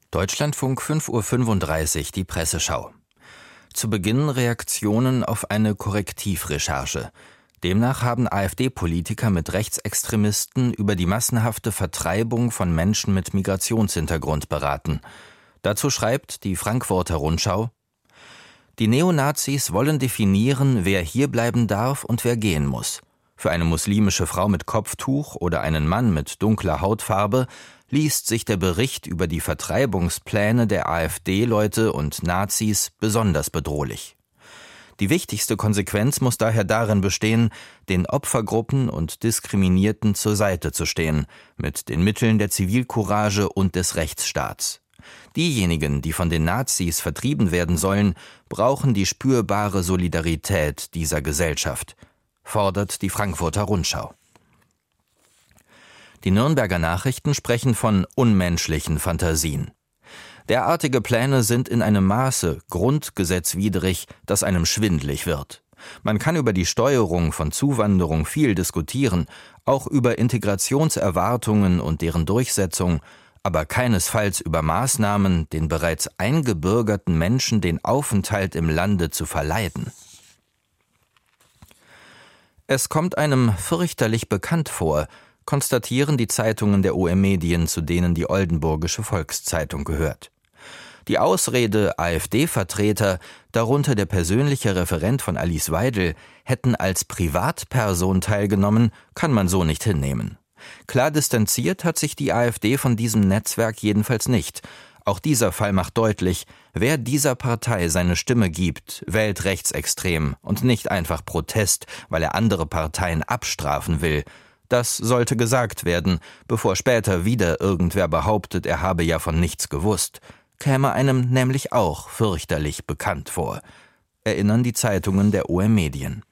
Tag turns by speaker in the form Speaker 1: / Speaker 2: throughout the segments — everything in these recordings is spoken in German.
Speaker 1: Deutschlandfunk 5:35 Uhr, die Presseschau. Zu Beginn Reaktionen auf eine Korrektivrecherche. Demnach haben AfD-Politiker mit Rechtsextremisten über die massenhafte Vertreibung von Menschen mit Migrationshintergrund beraten. Dazu schreibt die Frankfurter Rundschau: Die Neonazis wollen definieren, wer hierbleiben darf und wer gehen muss. Für eine muslimische Frau mit Kopftuch oder einen Mann mit dunkler Hautfarbe liest sich der Bericht über die Vertreibungspläne der AfD-Leute und Nazis besonders bedrohlich. Die wichtigste Konsequenz muss daher darin bestehen, den Opfergruppen und Diskriminierten zur Seite zu stehen, mit den Mitteln der Zivilcourage und des Rechtsstaats. Diejenigen, die von den Nazis vertrieben werden sollen, brauchen die spürbare Solidarität dieser Gesellschaft, fordert die Frankfurter Rundschau. Die Nürnberger Nachrichten sprechen von unmenschlichen Fantasien. Derartige Pläne sind in einem Maße grundgesetzwidrig, dass einem schwindlig wird. Man kann über die Steuerung von Zuwanderung viel diskutieren, auch über Integrationserwartungen und deren Durchsetzung, aber keinesfalls über Maßnahmen, den bereits eingebürgerten Menschen den Aufenthalt im Lande zu verleiden. Es kommt einem fürchterlich bekannt vor, konstatieren die Zeitungen der OM-Medien, zu denen die Oldenburgische Volkszeitung gehört. Die Ausrede, AfD-Vertreter, darunter der persönliche Referent von Alice Weidel, hätten als Privatperson teilgenommen, kann man so nicht hinnehmen. Klar distanziert hat sich die AfD von diesem Netzwerk jedenfalls nicht. Auch dieser Fall macht deutlich, wer dieser Partei seine Stimme gibt, wählt rechtsextrem und nicht einfach Protest, weil er andere Parteien abstrafen will. Das sollte gesagt werden, bevor später wieder irgendwer behauptet, er habe ja von nichts gewusst. Käme einem nämlich auch fürchterlich bekannt vor, erinnern die Zeitungen der OM-Medien.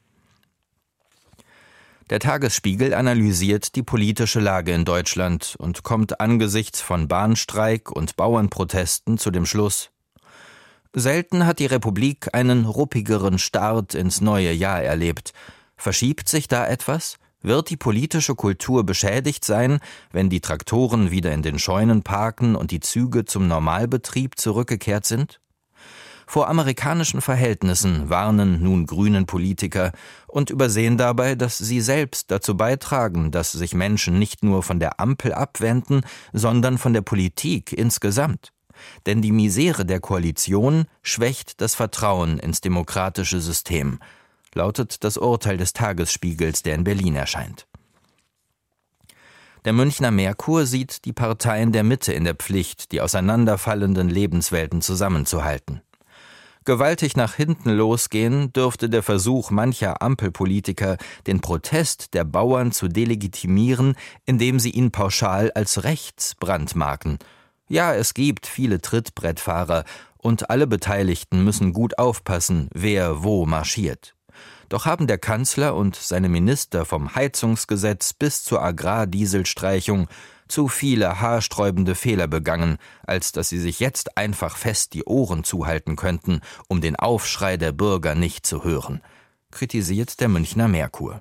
Speaker 1: Der Tagesspiegel analysiert die politische Lage in Deutschland und kommt angesichts von Bahnstreik und Bauernprotesten zu dem Schluss: Selten hat die Republik einen ruppigeren Start ins neue Jahr erlebt. Verschiebt sich da etwas? Wird die politische Kultur beschädigt sein, wenn die Traktoren wieder in den Scheunen parken und die Züge zum Normalbetrieb zurückgekehrt sind? Vor amerikanischen Verhältnissen warnen nun grünen Politiker und übersehen dabei, dass sie selbst dazu beitragen, dass sich Menschen nicht nur von der Ampel abwenden, sondern von der Politik insgesamt. Denn die Misere der Koalition schwächt das Vertrauen ins demokratische System, lautet das Urteil des Tagesspiegels, der in Berlin erscheint. Der Münchner Merkur sieht die Parteien der Mitte in der Pflicht, die auseinanderfallenden Lebenswelten zusammenzuhalten. Gewaltig nach hinten losgehen dürfte der Versuch mancher Ampelpolitiker, den Protest der Bauern zu delegitimieren, indem sie ihn pauschal als rechts brandmarken. Ja, es gibt viele Trittbrettfahrer und alle Beteiligten müssen gut aufpassen, wer wo marschiert. Doch haben der Kanzler und seine Minister vom Heizungsgesetz bis zur Agrardieselstreichung zu viele haarsträubende Fehler begangen, als dass sie sich jetzt einfach fest die Ohren zuhalten könnten, um den Aufschrei der Bürger nicht zu hören, kritisiert der Münchner Merkur.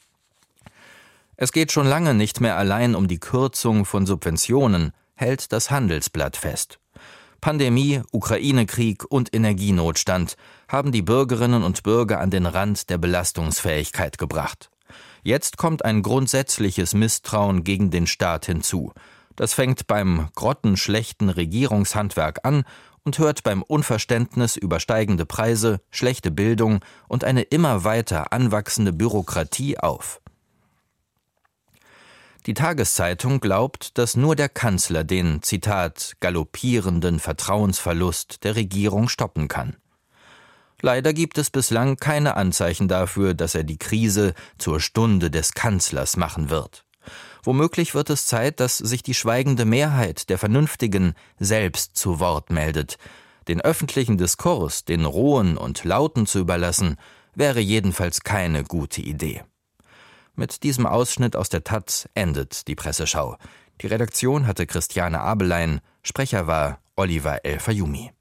Speaker 1: Es geht schon lange nicht mehr allein um die Kürzung von Subventionen, hält das Handelsblatt fest. Pandemie, Ukraine-Krieg und Energienotstand haben die Bürgerinnen und Bürger an den Rand der Belastungsfähigkeit gebracht. Jetzt kommt ein grundsätzliches Misstrauen gegen den Staat hinzu. Das fängt beim grottenschlechten Regierungshandwerk an und hört beim Unverständnis über steigende Preise, schlechte Bildung und eine immer weiter anwachsende Bürokratie auf. Die Tageszeitung glaubt, dass nur der Kanzler den, Zitat, galoppierenden Vertrauensverlust der Regierung stoppen kann. Leider gibt es bislang keine Anzeichen dafür, dass er die Krise zur Stunde des Kanzlers machen wird. Womöglich wird es Zeit, dass sich die schweigende Mehrheit der Vernünftigen selbst zu Wort meldet. Den öffentlichen Diskurs, den rohen und lauten zu überlassen, wäre jedenfalls keine gute Idee. Mit diesem Ausschnitt aus der taz endet die Presseschau. Die Redaktion hatte Christiane Abelein, Sprecher war Oliver El-Fayumi.